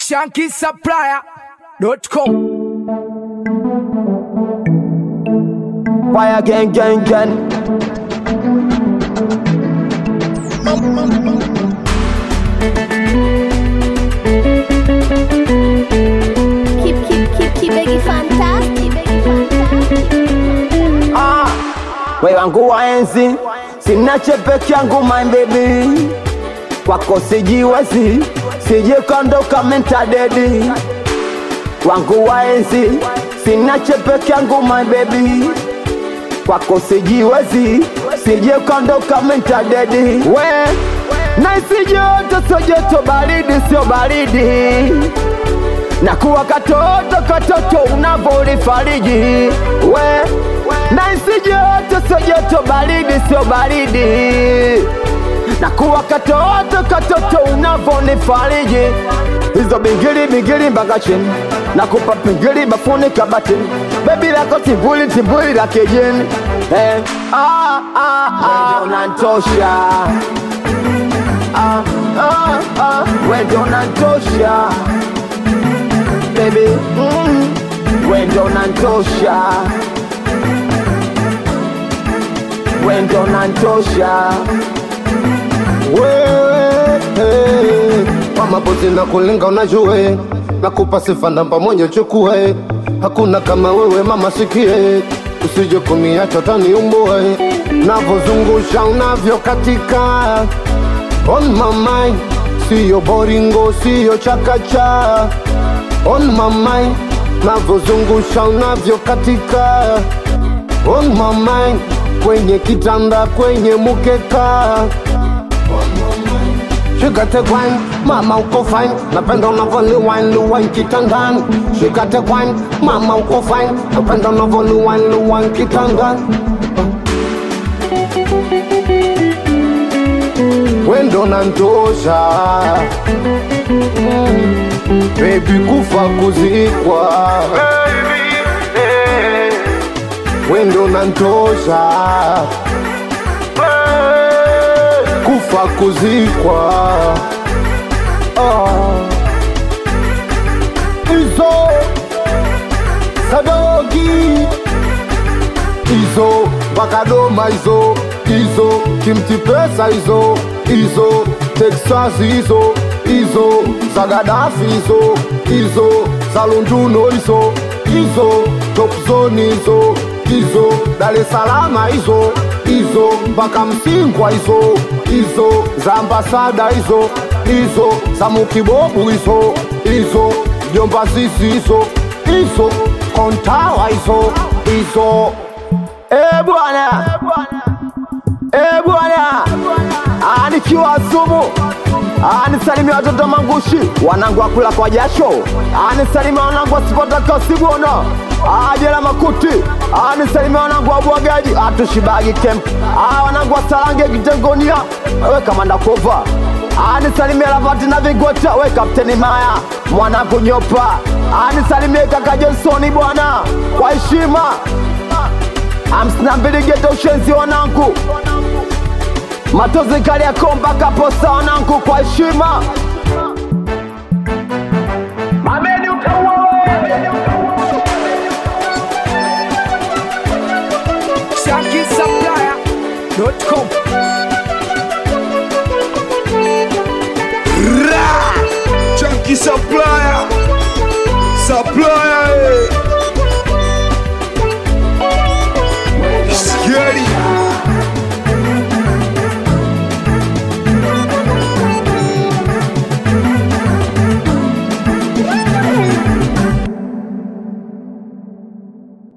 ShankySupplier.com. Fire gang. Keep begging fantastic. Wewe wangu waenzi, sina chepeke yangu my baby. Kwako sijiwezi, sije kondoka menta dedi. Wangu waenzi, sina chepeke yangu my baby. Kwako sijiwezi, sije kondoka menta dedi. We, naisi joto so joto, baridi sio baridi. Nakuwa katoto unavolifariji. We, naisi joto so joto, baridi sio baridi. Nakuwa katoto unavonifariji. Hizo bingili mpaka chini, nakupa pingili bafuni kabatini. Baby lako timbuli la kejini. Unantosha. Wendo unantosha baby, wendo unantosha, wendo unantosha. Mama bozi na kulinga unajue, nakupa sifa namba moja chukue. Hakuna kama wewe mama sikie, usije kuniacha utaniumbue. Navozungusha unavyo katika, on my mind, siyo boringo, siyo chakacha. On my mind, navozungusha unavyo katika. On my mind, kwenye kitanda, kwenye mukeka. Shikate wine, mama uko fine. Napenda unavoli wine kitandani. Shikate wine, mama uko fine. Napenda unavoli wine kitandani. Wendo nantosha, baby kufa kuzikwa. Wendo nantosha, kufa kuzikwa. Izo Sadogi, izo Bakadoma, izo Kimti Pesa, izo Texas, izo za Gaddafi, izo za Lunduno, izo Top Zone, izo Dar es Salaam, izo mpaka Msingwa, izo za Ambasada, izo za Mukibobu, izo Jomba Sisi, izo Kontawa, izo bwana, nikiwa Zumu, nisalimia watoto mangushi, wanangu wakula kwa jasho. Nisalimia wanangu wasipata kasibona, jela makuti. Nisalimia wanangu wabuagaji, atushibagi camp. Wanangu wasalange kitengonia, we kamanda kova. Nisalimia lavati na vigota, we kapteni Maya, mwanangu nyopa. Nisalimia kaka Jonsoni bwana, kwa heshima. Amsina geta ushenzi wanangu, matozi kali ya komba kaposa wanangu, kwa heshima. Mameni ShankySupplier.com. Chunky Supplier,